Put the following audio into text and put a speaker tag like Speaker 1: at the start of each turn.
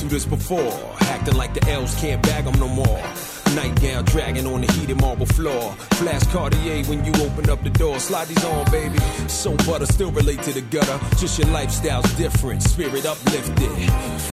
Speaker 1: through this before. Acting like the L's can't bag them no more. Nightgown dragging on the heated marble floor. Flash Cartier when you open up the door. Slide these on, baby. So butter, still relate to the gutter. Just your lifestyle's different. Spirit uplifted.